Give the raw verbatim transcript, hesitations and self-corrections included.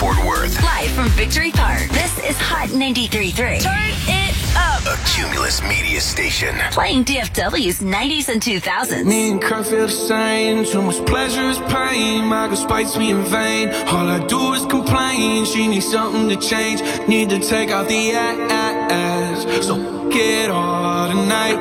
Fort Worth. Live from Victory Park, this is Hot ninety-three point three. Turn it up. A Cumulus media station. Playing D F W's nineties and two thousands. Me and Kurt feel the same. Too much pleasure is pain. My girl spites me in vain. All I do is complain. She needs something to change. Need to take out the ass. So get all tonight.